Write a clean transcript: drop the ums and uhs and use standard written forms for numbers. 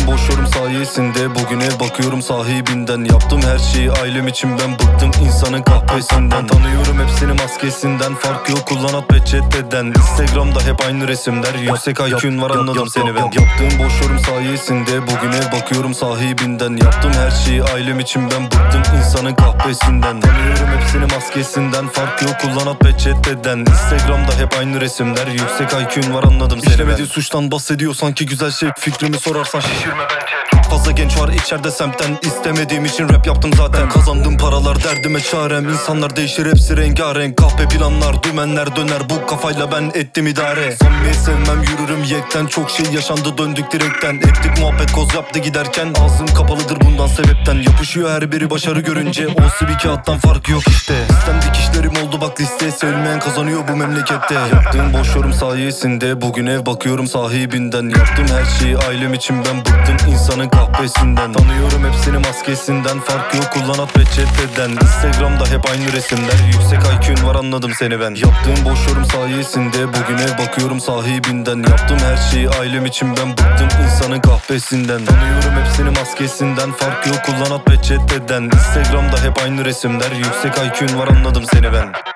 boş yorum sayesinde bugün ev bakıyorum sahibinden. Yaptım her şeyi ailem için, ben bıktım insanın kahpesinden. Tanıyorum hepsini maskesinden, fark yok kullanat peçeteden. Instagram'da hep aynı resimler, yüksek IQ'un var anladım seni ben. Yaptığım boş yorum sayesinde bugün ev bakıyorum sahibinden. Yaptım her şeyi ailem için, ben bıktım insanın kahpesinden. Tanıyorum hepsini maskesinden, fark yok kullanat peçeteden. Instagram'da hep aynı resimler, yüksek IQ'un var anladım seni ben. İşlemediği suçtan bahsediyor sanki güzel şey, fikrimi sorarsan şişirme bence. Çok fazla genç var içeride semtten, istemediğim için rap yaptım zaten. Kazandığım paralar derdime çarem, insanlar değişir hepsi rengarenk. Kahpe planlar dümenler döner, bu kafayla ben ettim idare. Samimiyet sevmem yürürüm yekten, çok şey yaşandı döndük direkten. Ettik muhabbet koz yaptı giderken, ağzım kapalıdır bundan sebepten. Yapışıyor her biri başarı görünce, olsa bir kağıttan farkı yok işte. Sistem dikişlerim oldu bak liste, sevilmeyen kazanıyor bu memlekette. Yaptığım boş yorum sayesinde bugün ev bakıyorum sahibinden. Yaptım her şeyi ailem için, ben bıktım insanın kahpesinden. Tanıyorum hepsini maskesinden, fark yok kullanat peçeteden. Instagram'da hep aynı resimler, yüksek IQ'un var anladım seni ben. Yaptığım boş yorum sayesinde bugün ev bakıyorum sahibinden. Yaptım her şeyi ailem için, ben bıktım insanın kahpesinden. Tanıyorum hepsini maskesinden, fark yok kullanat peçeteden. Instagram'da hep aynı resimler, yüksek IQ'un var anladım seni ben.